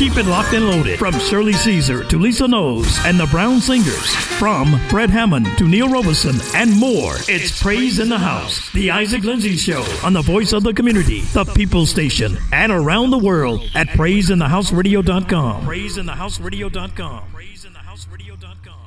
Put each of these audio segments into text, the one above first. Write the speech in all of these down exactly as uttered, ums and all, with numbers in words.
Keep it locked and loaded. From Shirley Caesar to Lisa Knowles and the Brown Singers, from Fred Hammond to Neil Robeson and more, it's Praise in the House, the Isaac Lindsay Show on the voice of the community, the People Station, and around the world at praise in the house radio dot com. praise in the house radio dot com. praise in the house radio dot com.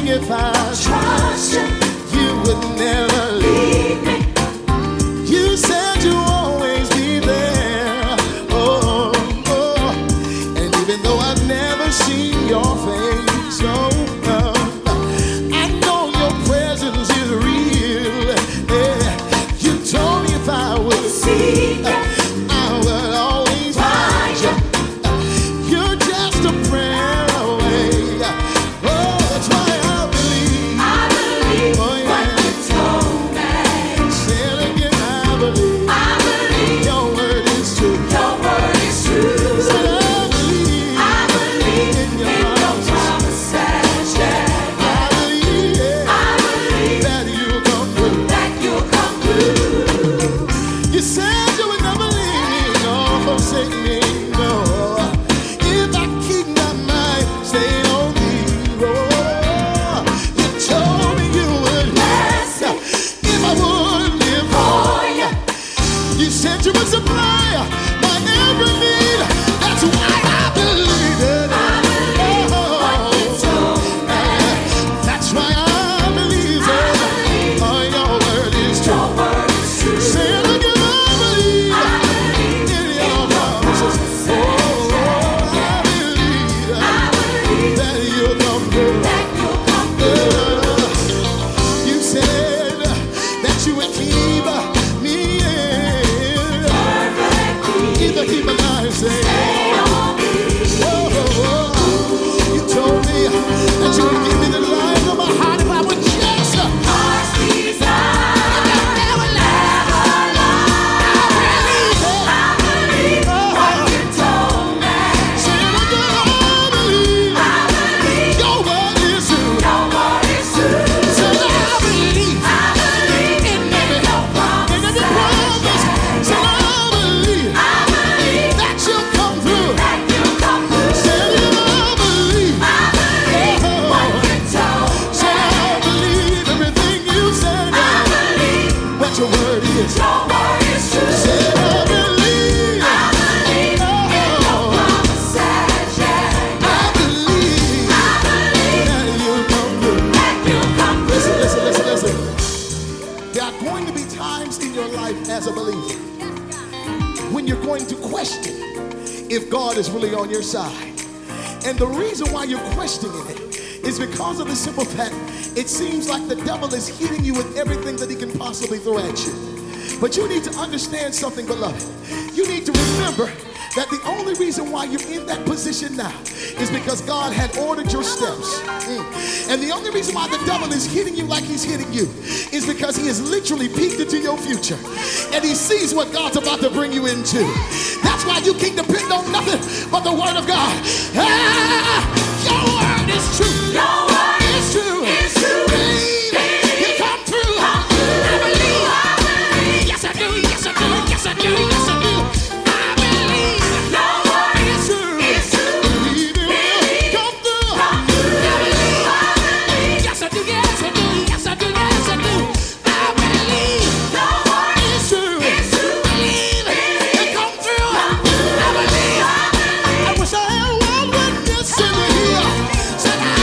me if I trust you, you would never leave me. You said you would always be there. Oh, oh. And even though I've never seen your face, oh, oh, I know your presence is real. Yeah. You told me if I would see you, I would always find you. You're just a prayer away. Oh, that's why I believe. I believe oh, yeah. What you told me. Say it again, I believe. I believe your word is true. Your word is true. Say I believe. I believe in your, in your promises. Yeah. I believe, yeah. I believe that you'll come through. That you'll come through. You said you would never leave me nor forsake me. No. If I keep my mind stayed on thee, oh, you told me you would bless me if I would live for you. You said you would supply my every need. That's why I believe it. I believe what you told me. That's why I believe it. Oh, your word is true. Your word is true. Say it again, I believe. I believe in your promises. Oh, I believe. I believe that you'll come through. That you'll come through. You said that you would keep me in. Keep the keep my life safe. Oh, oh, oh. You told me that you would give me the life of my heart if I would just. Heart's desire. Never lie. I believe what you told me. Say it again, I believe. I believe your word is true. Your word is true. Say I believe. I believe in every promise. In every promise. Say I believe. I believe that you'll come through. That you'll come through. Say I believe. I believe what you told me. Say I believe everything you said. I believe what your word is. Your word is true. Say I believe. I believe in your promises. Yeah. I believe. I believe that you'll come through. That you'll come through. Listen, listen, listen, listen. There are going to be times in your life as a believer when you're going to question if God is really on your side. And the reason why you're questioning it is because of the simple fact it seems like the devil is hitting you with everything that he can possibly throw at you. But you need to understand something, beloved. You need to remember that the only reason why you're in that position now is because God had ordered your steps. Mm. And the only reason why the devil is hitting you like he's hitting you is because he has literally peeked into your future. And he sees what God's about to bring you into. That's why you can't depend on nothing but the word of God. Ah, your word is true. Your word is true. It's true. Baby, you come through. Come through. I believe. I believe. Yes, I do. Yes, I do. Yes, I do. Yes, I do. Said I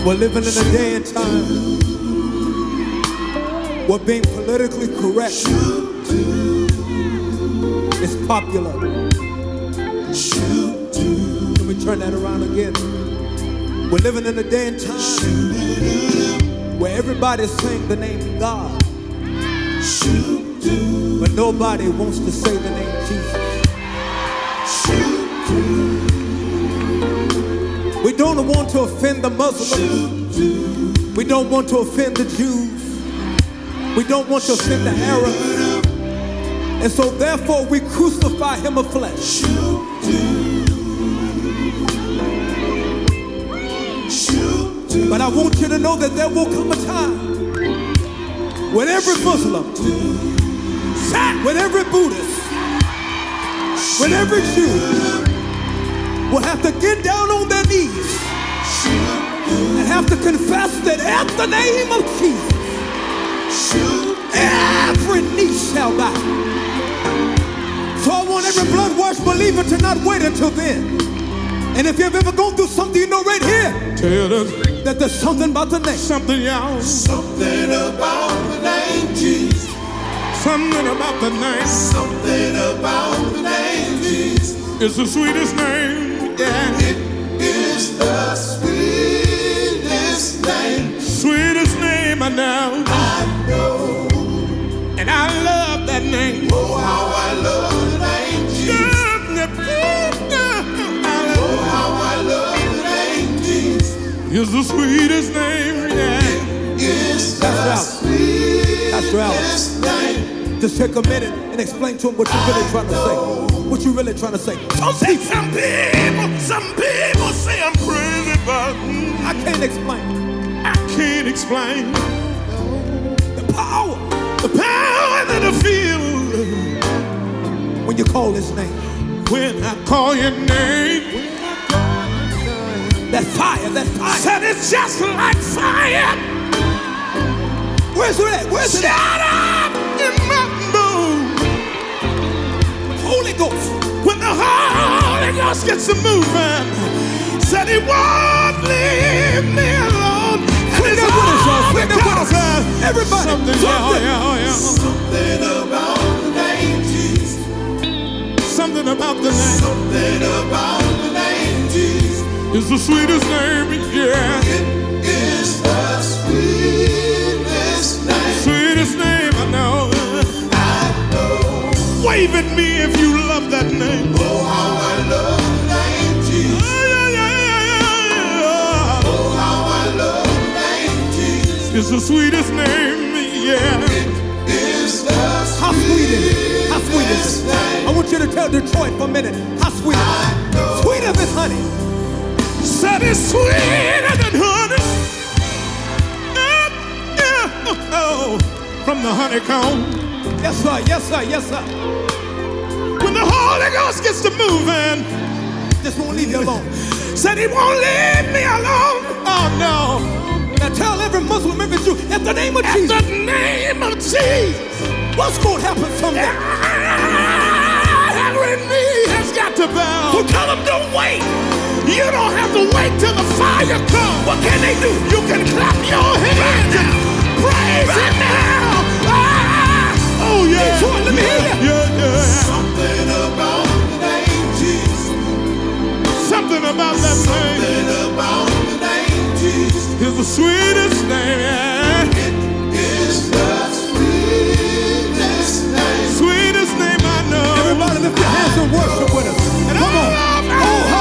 We're living in a day and time where being politically correct is popular. Let me turn that around again. We're living in a day and time where everybody's saying the name God, but nobody wants to say the name Jesus. We don't want to offend the Muslims. We don't want to offend the Jews. We don't want to offend the Arabs. And so therefore we crucify him of flesh. But I want you to know that there will come a time when every Muslim, when every Buddhist, when every Jew will have to get down on their knees and have to confess that at the name of Jesus, every knee shall bow. So I want every blood-washed believer to not wait until then. And if you've ever gone through something, you know right here, tell them that there's something about the name. Something, y'all. Something about the name Jesus. Something about the name. Something about the name Jesus. It's the sweetest name, yeah. It is the sweetest name. Sweetest name I know. I know. And I love that name. Oh, how I love the name Jesus. Oh, how I love the name Jesus. It's the sweetest name, yeah. It is the sweetest name. Just take a minute and explain to him what you're really trying to say. What you really trying to say? Some people, some people, some people say I'm crazy, but I can't explain. I can't explain the power, the power that I feel when you call His name. When I call Your name, that fire, that fire. Said it's just like fire. Where's it at? Where's it at? Shut up in my bones. Holy Ghost. When the Holy Ghost gets to moving, said He won't leave me alone. Swing that with us, y'all. Swing that with us. Everybody. Something, something. Yeah, yeah, yeah. Something about the name Jesus. Something about the name. Something about the name Jesus. It's the sweetest name, yeah. It is the sweetest name. Sweetest name I know. I know. Wave at me if you love that name. Oh, how I love the name Jesus. Oh, yeah, yeah, yeah, yeah. Oh, how I love the name Jesus. It's the sweetest name, yeah. It is the sweetest. How sweet is it? How sweet is it? I want you to tell Detroit for a minute. How sweet is it? Sweeter than honey. Said it's sweeter than honey. Yeah, yeah. Oh, from the honeycomb. Yes, sir. Yes, sir. Yes, sir. When the Holy Ghost gets to moving, just won't leave you alone. Said He won't leave me alone. Oh no. Now tell every Muslim, every Jew, at the name of at Jesus. At the name of Jesus. What's going to happen someday? Every knee has got to bow. So tell them don't wait. You don't have to wait till the fire comes. What can they do? You can clap your hands and praise Him now. Ah! Oh yeah. Detroit, let me hear you. Yeah, yeah. Something about the name Jesus. Something about that name. Something about the name Jesus. It's the sweetest name. Yeah. It is the sweetest name. Sweetest name I know. Everybody lift your hands and worship with us. And come on. Oh, oh,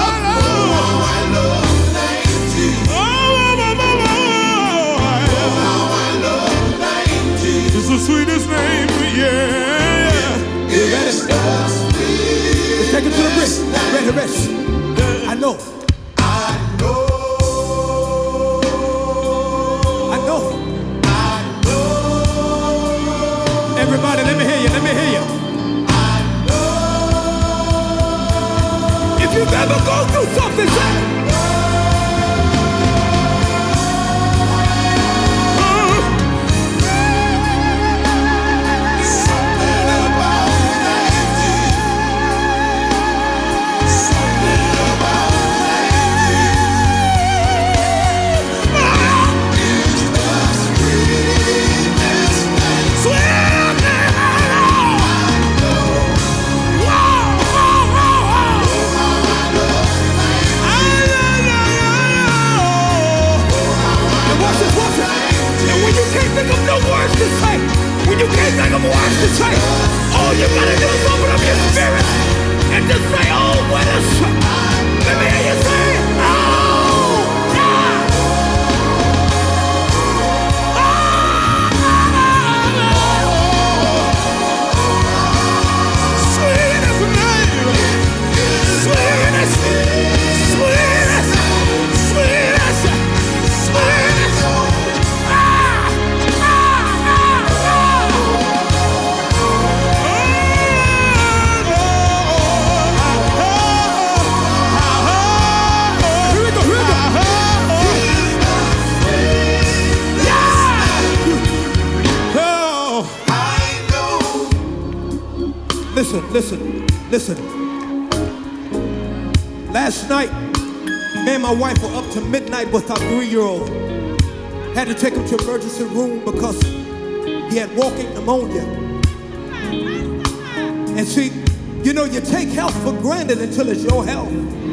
the sweetest name, yeah. You ready? Let's take it to the bridge. Ready, ready. I know. I know. I know. I know. Everybody, let me hear you. Let me hear you. I know. If you've ever gone through something, say. no words to say, when you can't think of words to say, all you gotta do is open up your spirit and just say, oh, what a shot. Let me hear you say, oh, yeah. Sweetest name, sweetest, sweetest, sweetest, sweetest. Listen, listen, listen. Last night, me and my wife were up to midnight with our three-year-old. Had to take him to emergency room because he had walking pneumonia. And see, you know, you take health for granted until it's your health.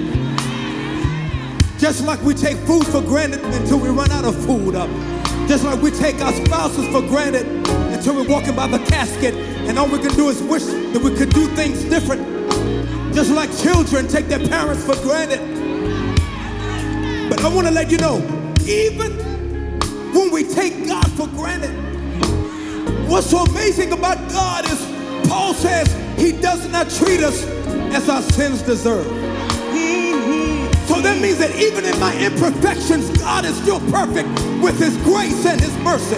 Just like we take food for granted until we run out of food up. Just like we take our spouses for granted until we're walking by the casket and all we can do is wish that we could do things different. Just like children take their parents for granted. But I want to let you know, even when we take God for granted, what's so amazing about God is Paul says he does not treat us as our sins deserve. So that means that even in my imperfections, God is still perfect with his grace and his mercy.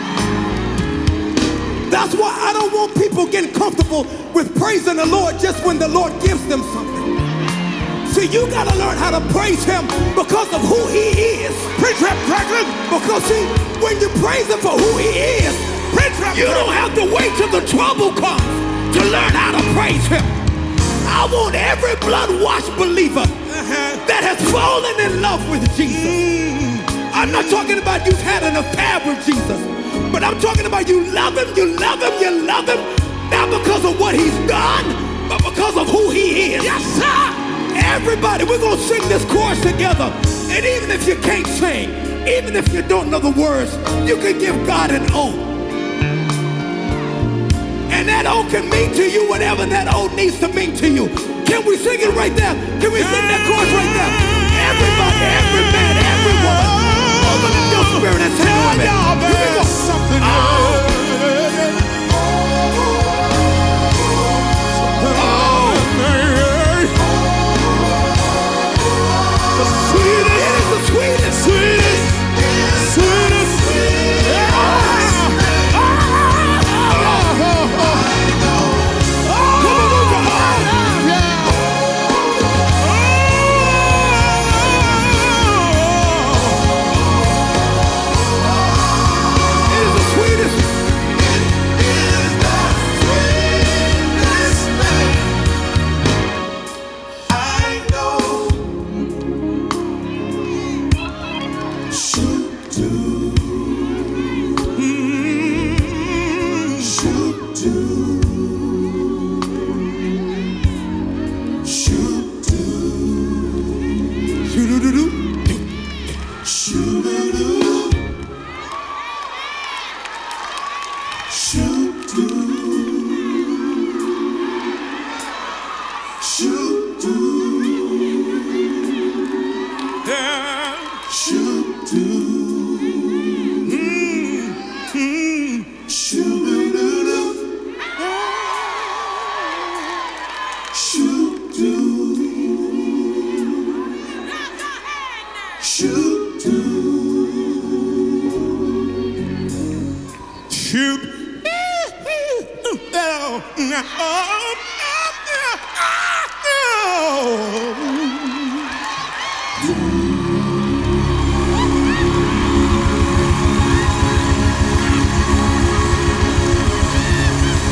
That's why I don't want people getting comfortable with praising the Lord just when the Lord gives them something. See, you gotta learn how to praise him because of who he is. Preach that, Franklin. Because see, when you praise him for who he is, you don't have to wait till the trouble comes to learn how to praise him. I want every blood-washed believer that has fallen in love with Jesus. I'm not talking about you've had an affair with Jesus, but I'm talking about you love him, you love him, you love him, not because of what he's done, but because of who he is. Yes, sir. Everybody, we're going to sing this chorus together. And even if you can't sing, even if you don't know the words, you can give God an oath. And that oath can mean to you whatever that oath needs to mean to you. Can we sing it right there? Can we sing that chorus right there? Everybody, every man, every woman, open up your spirit and sing it with me. Here we go. Something oh. Oh. The sweetest, it is the sweetest, sweetest, sweetest, sweetest. Yeah.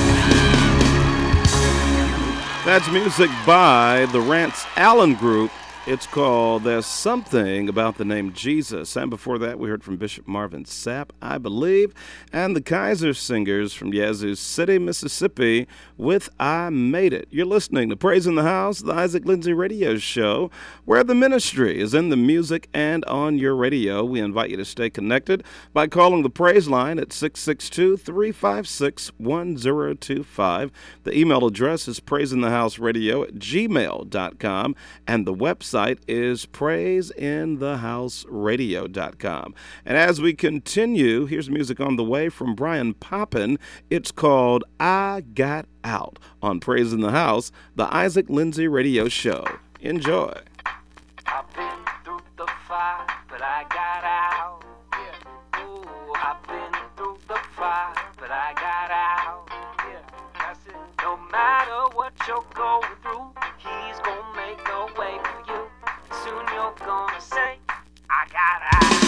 That's music by the Rance Allen Group It's called There's Something About the Name Jesus. And before that, we heard from Bishop Marvin Sapp, I Believe, and the Kaiser Singers from Yazoo City, Mississippi, with I Made It. You're listening to Praise in the House, the Isaac Lindsay Radio Show, where the ministry is in the music and on your radio. We invite you to stay connected by calling the Praise line at six six two, three five six, one zero two five. The email address is praiseinthehouseradio at gmail dot com, and the website is praise in the house radio dot com. And as we continue, here's music on the way from Brian Poppin. It's called I Got Out on Praise in the House, the Isaac Lindsay Radio Show. Enjoy. I've been through the fire, but I got out. Yeah. Ooh, I've been through the fire, but I got out. Yeah. That's it. No matter what you're going through, he's gonna make a way for you. Soon you're gonna say, I got out.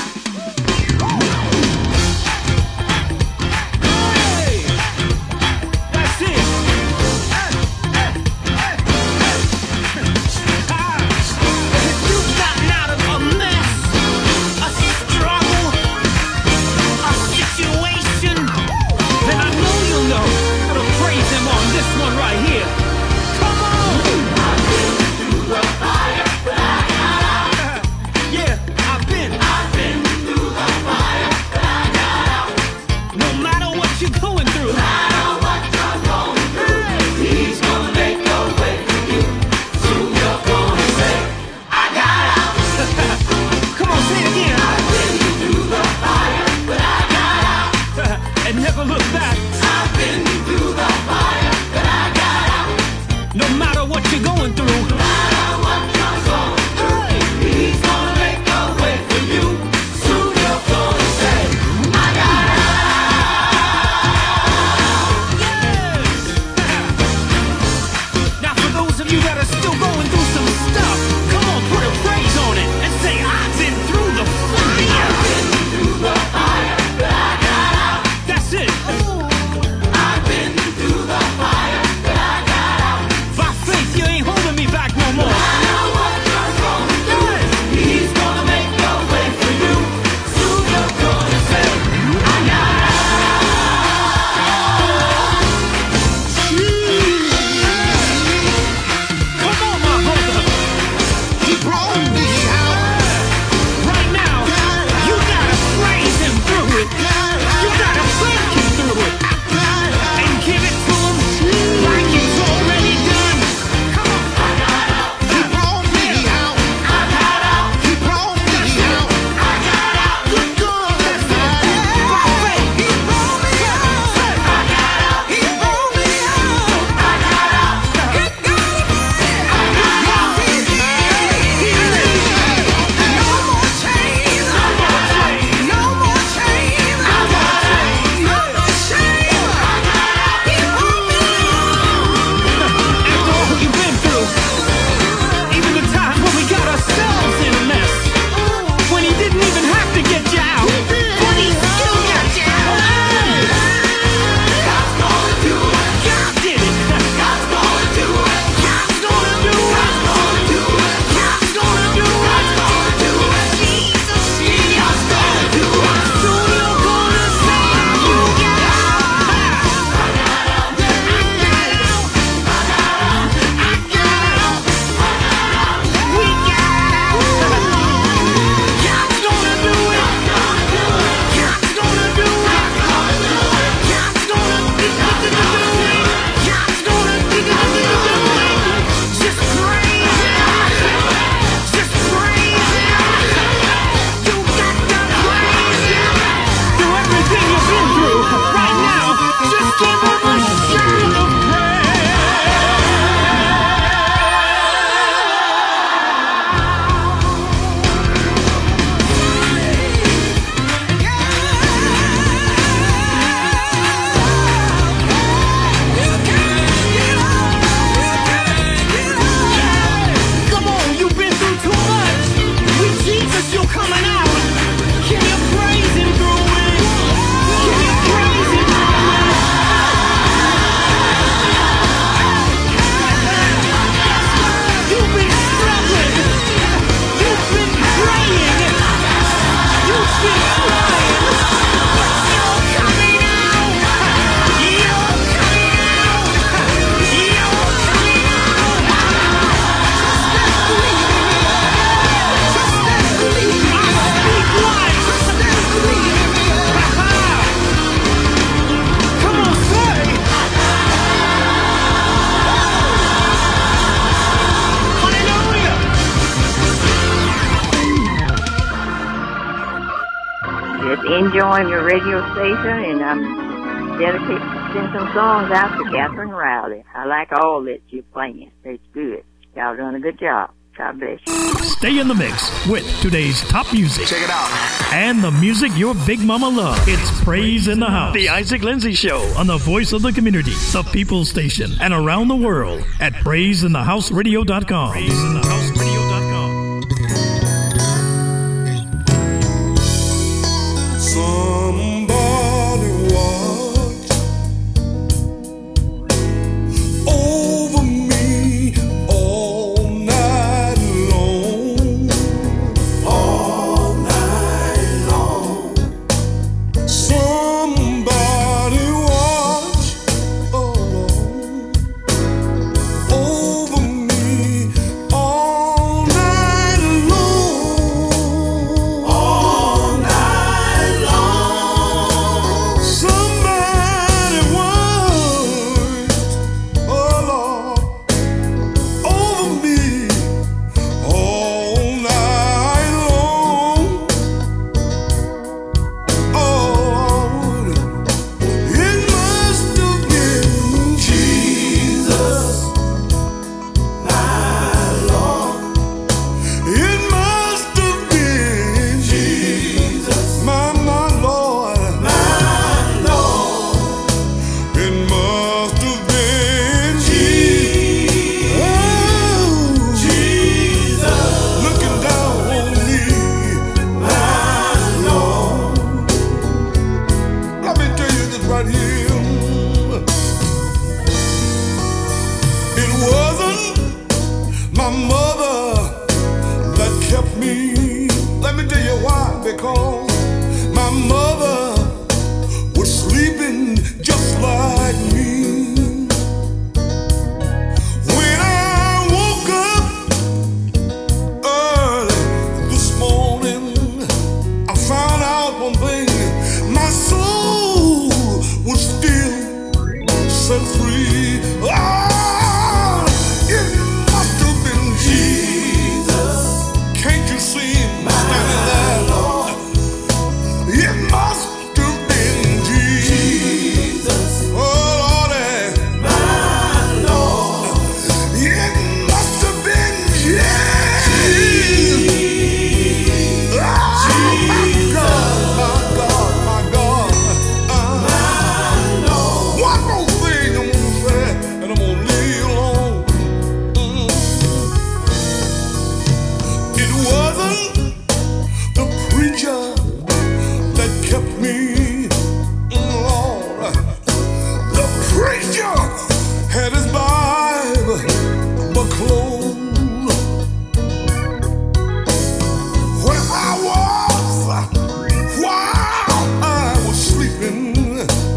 Hey! That's it! Hey, hey, hey, hey. Ah. If you've gotten out of a mess, a struggle, a situation, then I know you'll know how to praise him on this one right here. Come on! enjoying your radio station, and I'm dedicating some songs out to Catherine Rowley. I like all that you're playing. It's good. Y'all doing a good job. God bless you. Stay in the mix with today's top music. Check it out. And the music your big mama loves. It's Praise in the House. The Isaac Lindsay Show on the voice of the community, the People's Station, and around the world at praise in the house radio dot com. praise in the house radio dot com. Somebody watch over me all night long, all night long. Somebody watch, oh Lord, over me all night long, all night long. Somebody watch, oh Lord, over me all night long. Oh Lord, it must have been Jesus, my Lord. It must have been Jesus, my my Lord, my Lord. It must have been Jesus, oh, Jesus, looking down on me, my Lord. Let me tell you this right here. It wasn't my mother that kept me. Let me tell you why. Because my mother was sleeping just like me. When I woke up early this morning, I found out one thing. My soul was still set free. Ah, it must have been Jesus. Can't you see him standing there? It must have been Jesus. Oh Lord, my Lord. It must have been Jesus. Ah, my God, my God, my God. Uh, one more thing I'm gonna say, and I'm gonna leave you alone. Mm. It wasn't the preacher that kept me, mm, Lord. The preacher had his Bible but closed. Where I was while I was sleeping,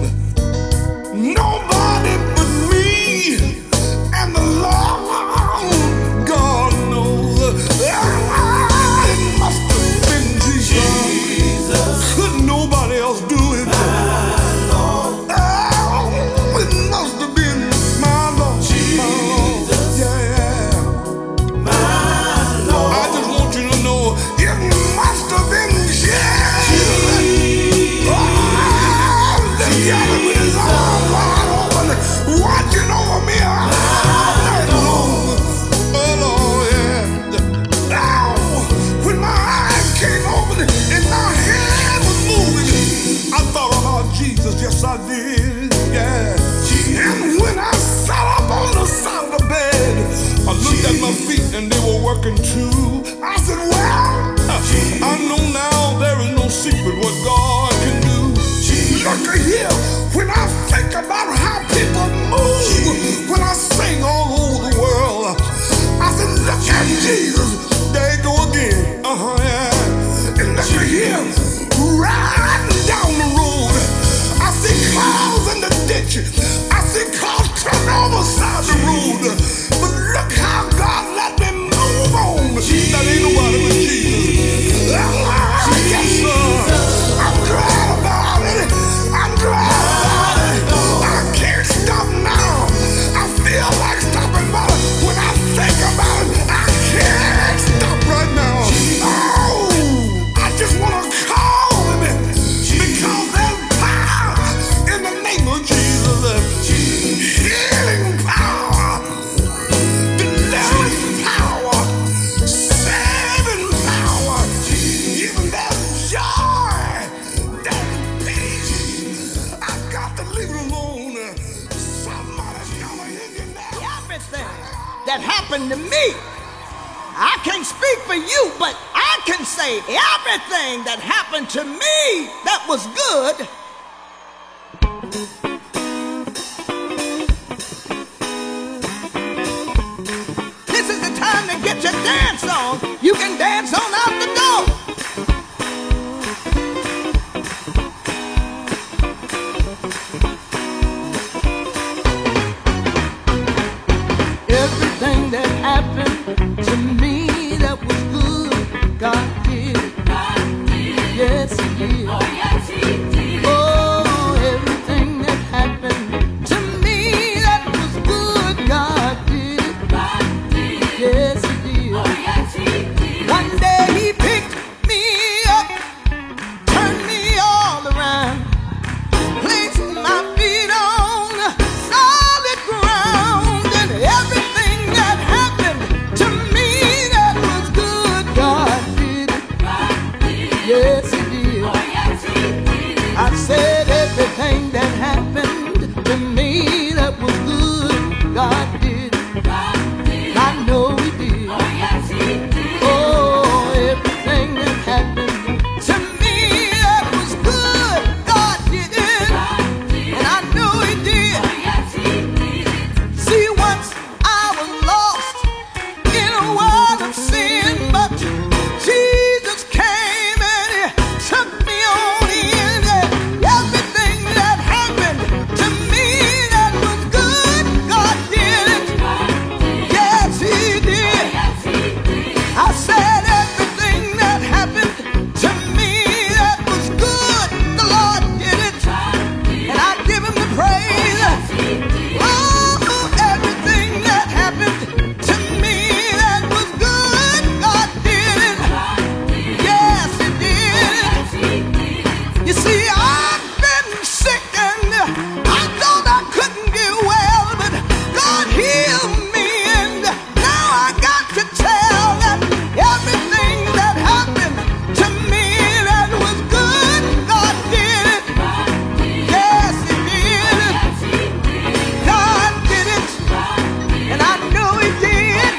nobody but me and the Lord, God knows. Ah, it must have been Jesus. Could nobody else do it? Oh, it must have been my Lord, Jesus. Yeah, my Lord. I just want you to know it must have been Jesus. Oh, the devil with his arms wide open, watching over me all night long. Oh Lord, yeah. Oh, when my eyes came open and my head was moving, I thought about Jesus. Yes, I did. Yeah. And when I sat up on the side of the bed, I looked at my feet and they were working too. I said, well, I know now there is no secret what God can do. Look here, when I think about how people move, when I sing all over the world, I said, look at Jesus, there you go again. Uh-huh, yeah. And look here, riding down the road, I see clouds happened to me. I can't speak for you, but I can say everything that happened to me that was good. This is the time to get your dance on. You can dance on out the door. Everything that happened to me that was good, God did. God did. Yes, He did. Oh, yes, He did. Oh, everything that happened to me that was good, God did. God did. Yes, He did. Oh, yes, He did. One day He picked me up, turned me all around, placed my feet on solid ground, and everything that happened to me that was good, God did it. God did. Yes, He did. Oh, yes, He did. I said everything that happened to me that was good, God did. God did. I know He did. Oh, yes, He did. Oh, everything that happened to me that was good, God did it. God did. And I know He did. Oh, yes, He did. See, once I was lost in a world of sin, but Jesus came and He took me on in. Everything that happened to me that was good, God did it. Yes, He did. I said everything that happened to me that was good, the Lord did it. And I give Him the praise. Oh, everything that happened to me that was good, God did it. Yes, He did. You see, I've been sick and I thought I couldn't get well, but God healed me, and now I got to tell that everything that happened to me that was good, God did it. Yes, He did. God did it, and I know He did.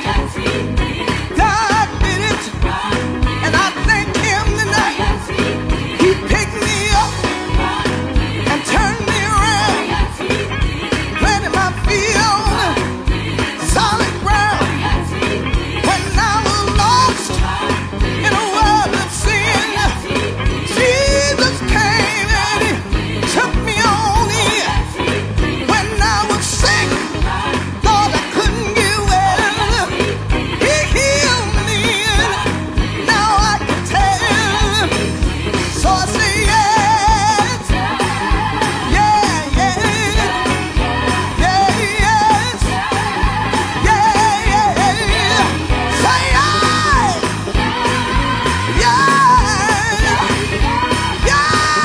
God did it, and I thank Him tonight. He picked me up and turned me around, planted my feet on solid ground. When I was lost in a world of sin, Jesus came and He took me on in. When I was sick, thought I couldn't get well, He healed me, and now I can tell. So I say yes, yeah, yeah, yeah, yes, yeah, yeah. Say yes, yeah,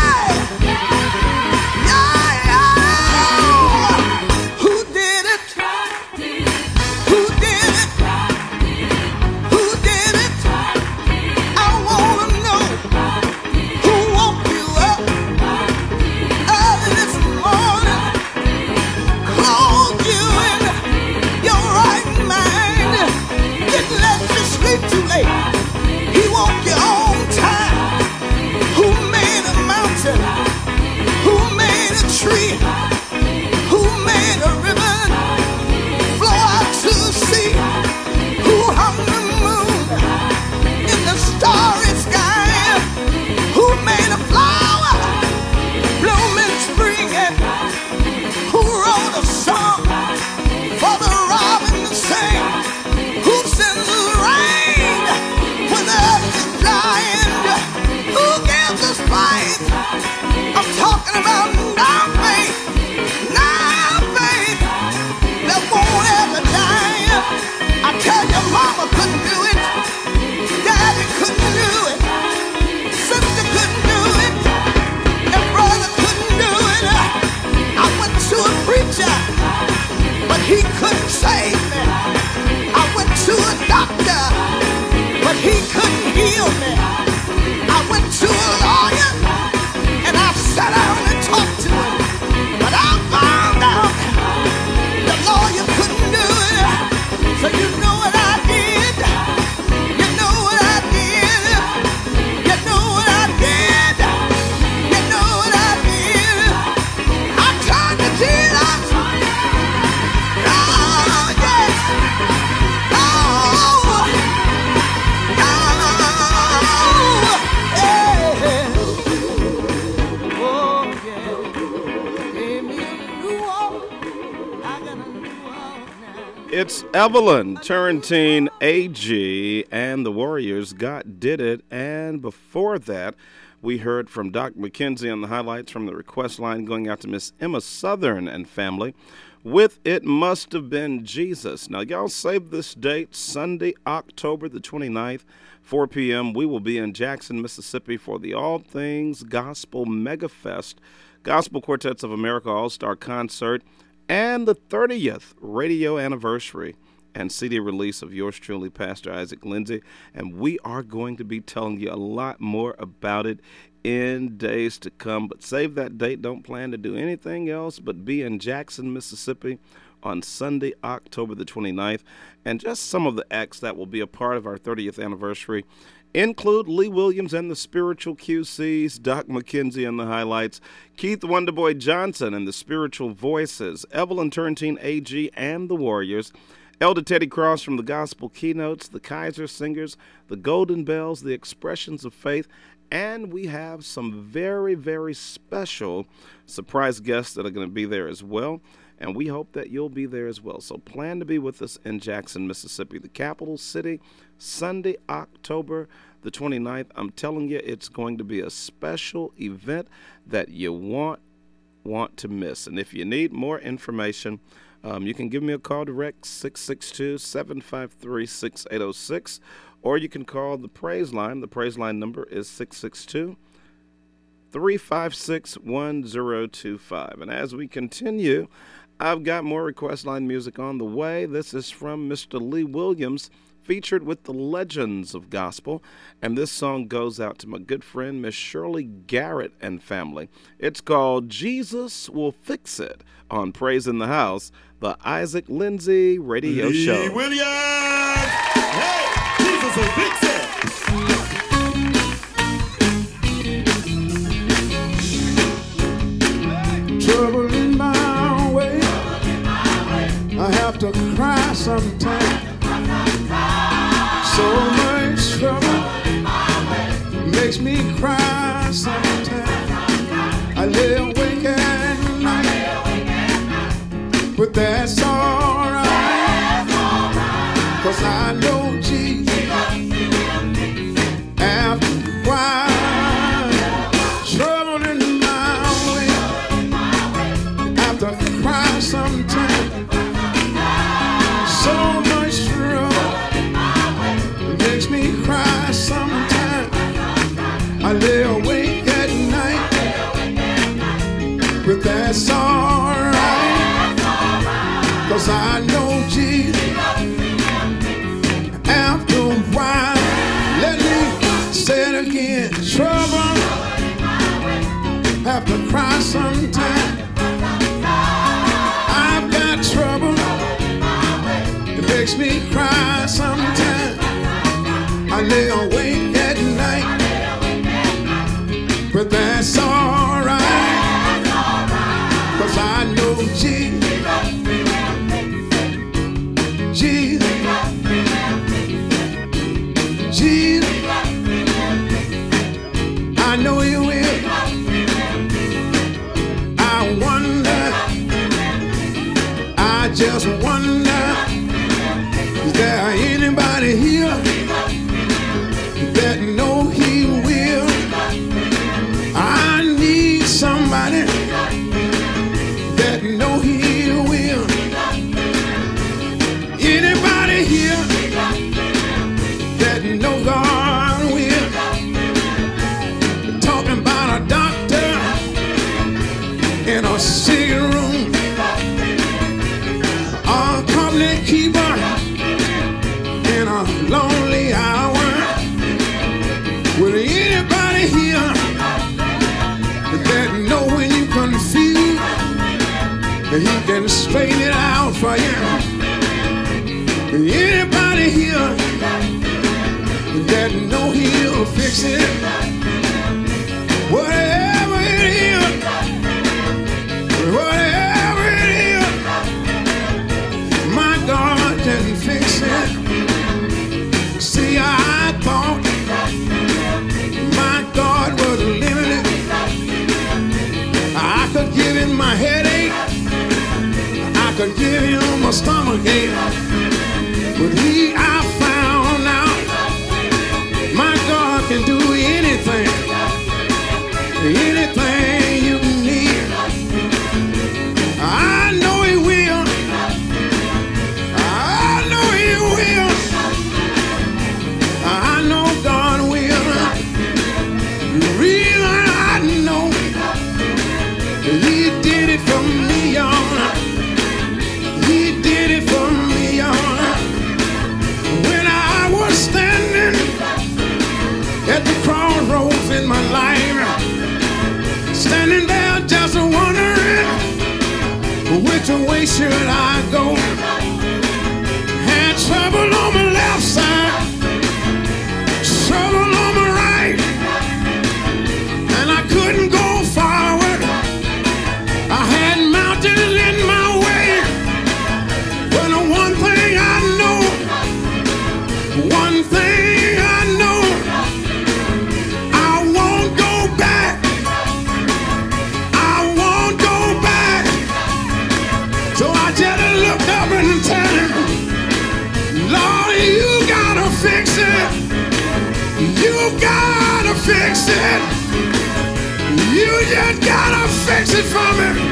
yeah, yeah. Who did it? Who did it? Who did it? I wanna know who woke you up early this morning, clothed you in your right mind, didn't let you sleep too late. He woke you on time. Who made a mountain? Who made a tree? Who made a river flow out to the sea? Who hung the moon in the starry sky? Who made a flower bloom in spring? And who wrote a song for the robin to sing? Who sends the rain when the earth is dying? Who gives us life? I'm talking about now faith. It's Evelyn Turrentine A G and the Warriors. God Did It. And before that, we heard from Doc McKenzie on the highlights from the request line going out to Miss Emma Southern and family with It Must Have Been Jesus. Now, y'all save this date, Sunday, October the twenty-ninth, four p.m. We will be in Jackson, Mississippi for the All Things Gospel Mega Fest, Gospel Quartets of America All-Star Concert, and the thirtieth radio anniversary and C D release of yours truly, Pastor Isaac Lindsay. And we are going to be telling you a lot more about it in days to come. But save that date. Don't plan to do anything else but be in Jackson, Mississippi on Sunday, October the twenty-ninth. And just some of the acts that will be a part of our thirtieth anniversary include Lee Williams and the Spiritual Q Cs, Doc McKenzie and the highlights, Keith Wonderboy Johnson and the Spiritual Voices, Evelyn Turrentine A G and the Warriors, Elder Teddy Cross from the Gospel Keynotes, the Kaiser Singers, the Golden Bells, the Expressions of Faith, and we have some very, very special surprise guests that are going to be there as well. And we hope that you'll be there as well. So plan to be with us in Jackson, Mississippi, the capital city, Sunday, October the twenty-ninth. I'm telling you, it's going to be a special event that you want, want to miss. And if you need more information, um, you can give me a call direct, six six two, seven five three, six eight zero six, or you can call the Praise Line. The Praise Line number is six six two, three five six, one zero two five. And as we continue, I've got more request line music on the way. This is from Mister Lee Williams, featured with the Legends of Gospel. And this song goes out to my good friend, Miss Shirley Garrett and family. It's called Jesus Will Fix It on Praise in the House, the Isaac Lindsay Radio Lee Show. Williams! Hey, Jesus will fix it! Trouble in my way. I have to cry sometimes. So much trouble makes me cry sometimes. I lay awake at night, but that's alright, 'cause I know Jesus. After a while, trouble in my way, I have to cry sometimes. So much trouble makes me cry sometimes. I lay awake at night, but that's alright, 'cause I know Jesus. After a while, let me say it again. Trouble have to cry sometimes. I've got trouble, it makes me cry sometimes. I lay awake at night, but that's alright, 'cause I know Jesus. Jesus. Jesus. I know you will. I wonder, I just wonder, is there anybody here that know he will? I need somebody that know he will. Anybody here that know God will? Talking about a doctor in a sick room, a company keeper in a lonely hour. Will anybody here that know when you confused, he can straighten it out for you? Anybody here that know he'll fix it? Whatever it is, whatever it is, my God can fix it. See, I thought my God was limited. I could give him my headache, I could give him a stomach ache, but he, I found out, my God can do anything, anything you need. I know he will. I know he will. I know God will. The reason I know, he did it for me, y'all. He did it for me, y'all. When I was standing at the crossroads in my life, standing there just wondering which way should I go. Had trouble on my left side, trouble on my right, and I couldn't go forward. I had mountains in my way, but the one thing I know, one thing I know, I won't go back. I won't go back. So I just looked up and told him, Lord, you gotta fix it. You gotta fix it. You just gotta fix it for me.